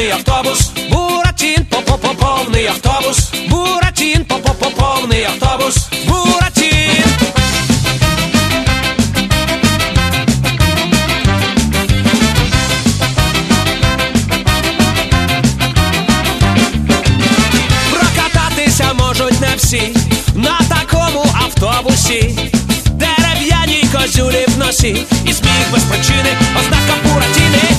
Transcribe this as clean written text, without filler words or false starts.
повний автобус, Буратін, повний автобус, Буратін, повний автобус, Буратін. Прокататися можуть не всі на такому автобусі. Дерев'яні козюлі в носі і сміх без причини, ознака Буратіни.